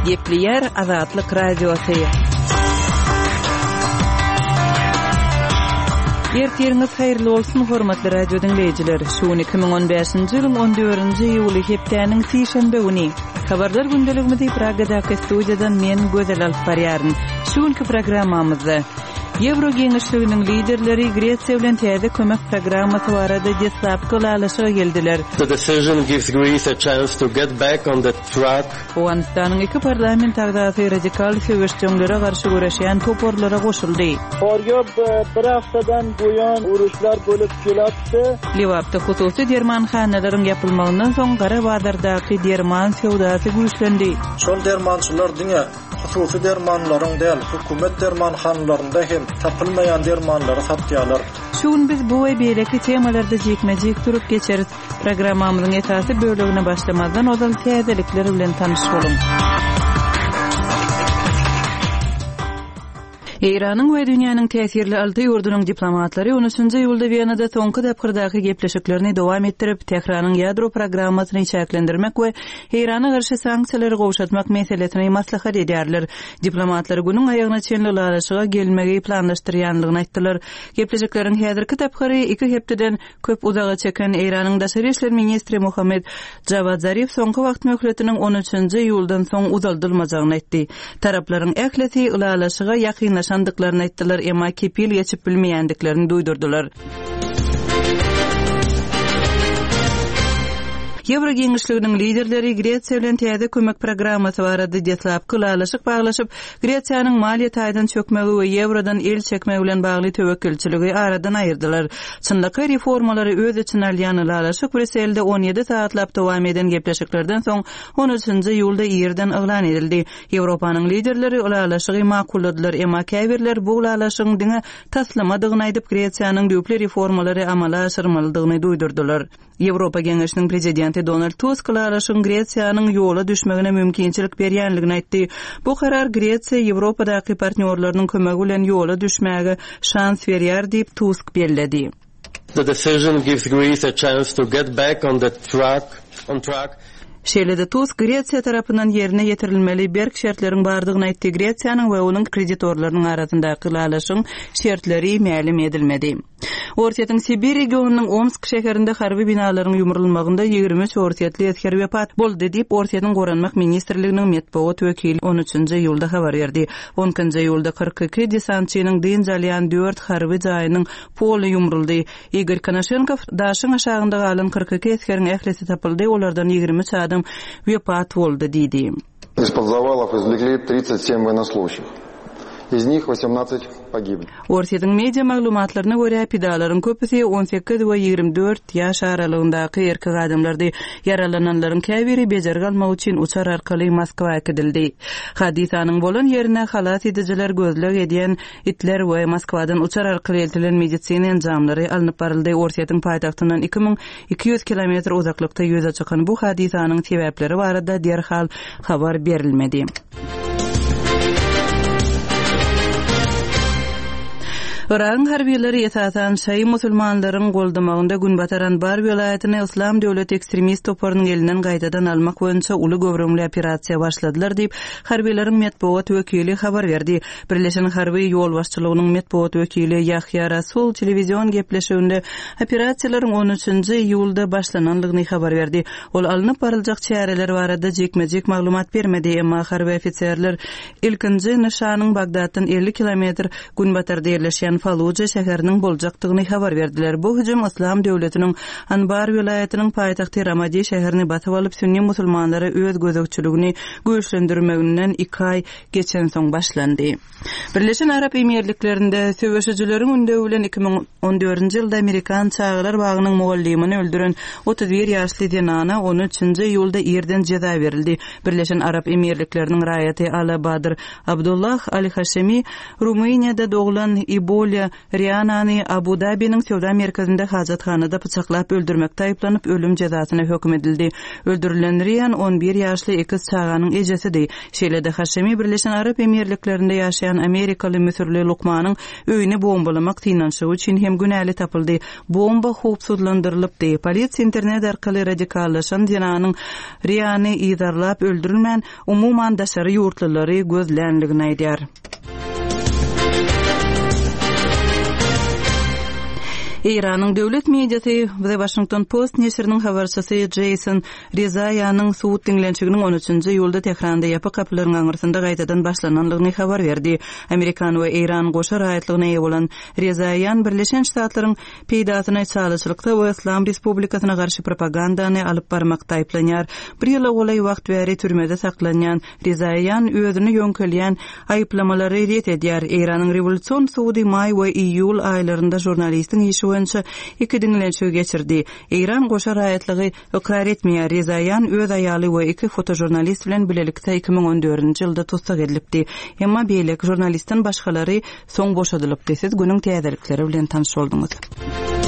Gepli Azatlyk Radiosu. Ertiriniz hayırlı olsun hormatly radio dinleyijiler. Şu 2015-nji ýylyň 14-nji ýuly hepdeniň sişembe güni. Habarlar gündeligimizi Pragadaky studiýadan men Gözel Alparýaryn. Şuňky programmamyzda Ýewro Geňişliginiň liderleri Gretsiýa bilen täze kömek programmasy barada deslapky alaşyga geldiler. The decision gives Greece a chance to get back on the track. Owanistan'yň iki parlament agdaty radikal söwüşçülere garşy güreşýän toporlara goşuldy. Horýop bir haftadan buýan uruşlar bölüp gelýärdi. Lewapda hususy dermanhanalaryň ýapylmagyndan soň Garabadardaky derman sewdasy güýçlendi. Şol dermançylar diňe hususy dermanlaryň däl, hökümet dermanhanlarynda hem tapylmaýan dermanlary satýarlar. Şuň biz bu we beleki temalarda jekmejek turup geçeriz. Programmamyzyň esasy bölegine başlamazdan ozal täzelikler bilen tanışalım. Iranyň we dünýäniň täsirli alty ýurdunyň diplomatlary 13-nji ýylda Wienada soňky dapgyrdaky gepleşiklerini dowam etdirip, Tehranyň ýadro programmasyny çäklendirmek we Irana garşy sanksiýalary gowşatmak meselesini maslahat edýärler. Diplomatlar günüň aýagyna çenli alaşyga gelmegi planlaşdyrýanlygyny aýtdylar. Gepleşikleriň häzirki dapgyry 2 hepdeden köp uzaga çeken Iranyň daşary işler ministri Mohammed Javad Zarif soňky wagt möhletiniň 13-nji ýyldan soň uzaldylmajagyny aýtdy. Taraplaryň ähleti alaşyga ýakynlaşan sandıklarını ettiler, ama kepil geçip bilmeýändiklerini duýdurdular. Ýewro Geňişliginiň liderleri Gretsiýa bilen täze kömek programmasy barada deslapky alaşyk baglaşyp, Gretsiýanyň maliýet aýdan çökmegi we ýewrodan el çekmegi bilen bagly töwekkülçiligi aradan aýyrdylar. Çynlaky reformalary öz içine alýan alaşyk Brüsselde 17 saatlap dowam eden gepleşiklerden soň 13-nji ýylda ýerden eglan edildi. Ýewropanyň liderleri alaşygy makulladylar, ama käbirler bu alaşygyň diňe taslamadygyny aýdyp Gretsiýanyň düýpli reformalary amala aşyrmalydygyny duýdurdular. Ýewropa Geňişliginiň prezidenti Donald Tusk alaşygyň Gretsiýanyň ýola düşmegine mümkinçilik berýänligini aýtdy. Bu karar Gretsiýa Ýewropadaky partnerlarynyň kömegi bilen ýola düşmäge şans berýär diýip Tusk bellädi. The decision gives Greece a chance to get back on track. Şeýlede Tusk Gretsiýa tarapyndan ýerine ýetirilmeli berk şertleriň bardygyny aýtdy. Gretsiýanyň we onuň kreditorlarynyň arasyndaky alaşyň şertleri ma'lum edilmedi. Ortiýatyň Sibir regionunyň Omsk şäherinde harby binalaryň ýumrulmagynda 23 ortiýatly etker wepat boldy diýip Ortiýatyň goranmak ministrliginiň metbuat wekili 13-nji ýylda habar berdi. 10-njy ýylda 42 desantçynyň dynjalýan 4 harby jaýynyň poli ýumruldy. Igor Konashenko daşyň aşagynda galan 42 etkeriň ähleti tapyldy, olardan 23 adam wepat boldy diýdi. Из-под завалов извлекли 37 военнослужащих. Из них 18 pogibli. Ortiýatyň media maglumatlaryna görä pidalaryň köpüsi 18 we 24 ýaş aralygyndaky erkek adamlardy. Yaralananlaryň käbiri bejer galmak üçin uçar arkaly Moskwaga gidildi. Hadisanyň bolan ýerine halat edijiler gözleg edýän itler we Moskwadan uçar arkaly eltilen medisina enjamlary alınıp baryldy. Ortiýatyň paýtagtyndan 2200 kilometr uzaklykda ýöze çykan bu hadisanyň sebäpleri barada derhal habar berilmedi. Iran harbiýetleri esasan şäý musulmanlaryň goldamagyna gün bataran bar welaýatyny Islam döwleti ekstremist toparynyň elinden gaýtadan almak boýunça uly göwrümli operasiýa başladylar diýip harbiýetleriň metbuat wekili habar berdi. Birleşen Harby ýol başçylygynyň metbuat wekili Yahya Rasul telewizion gepleşiginde operasiýalaryň 13-nji ýylda başlananlygyny habar berdi. Ol alınıp barıljak çäreler barada jekmejek maglumat bermedi, emma harby ofitserler ilkinji nişanyň Bagdatdan 50 kilometr gün batarda ýerleşýän Faluja şäheriniň boljakdygyny habar berdiler. Bu hüjüm Islam döwletiniň Anbar welaýatynyň paýtagty Ramadi şäherini batyp alyp sünni musulmanlary öz gözegçiligini güýçlendirmeginden 2 ay geçen soň başlandy. Birleşen Arap Emirliklerinde söwüşçüleriň ündegi bilen 2014-nji ýylda Amerikan çağlar bagynyň mugallimini öldüren 31 ýaşly denana 13-nji ýylda ýerden jeza berildi. Birleşen Arap Emirlikleriniň raýaty Ala Badr Abdullah Ali Hashemi Rumeniýada doglan Ibol Julia Riana'nı Abu Dhabi'nin Sevda merkezinde hajatxanada bıçaklap öldürmekte ayıplanıp ölüm cezasına hüküm edildi. Öldürülen Rian 11 yaşlı ikiz çağanın ejesidir. Şeýlede Haşemi Birleşen Arap Emirliklerinde yaşayan Amerikalı Müsürlü Lukman'ın öýüni bombalamak tinanşygy üçin hem günäli tapyldy. Bomba howpsuzlandyrlypdy. Polisiýa internet arkaly radikallaşan jananyň Riany ýydarlap öldürilmän umuman daşary ýurtlulary gözlänligini aýdýar. İran'ın döwlet mediasy The Washington Post neşriniň habarçysy Jason Rezaianyň suwut dinlençiginiň 13-nji ýylda Tehranda ýapy kapylaryň aňyrsynda gaýtadan başlananlygyny habar berdi. Amerikan we İran goşa raýatlygyna eýe bolan Rezaian Birleşen Ştatlaryň peýdatyna çalyşlykda we Islam Respublikasyna garşy propagandany alyp barmakda aýplanýar. Bir ýyla golay wagt bäri türmede saklanýan Rezaian özüni ýöňkelýän aýplamalary ret edýär. İranyň rewolýusiýon suwudy may we iýul aýlarynda jurnalistiň işi iki dinlençe geçirdi. İran goşa raýatlygy ökrar etmeýär. Rezaian öz aýaly we iki fotojurnalist bilen bilelikde 2014-nji ýylda tutsak edilipdi. Emma beýlek jurnalistin başgalary soň boşadylypdy. Siz günüň täzelikleri bilen tanyş boldunuz.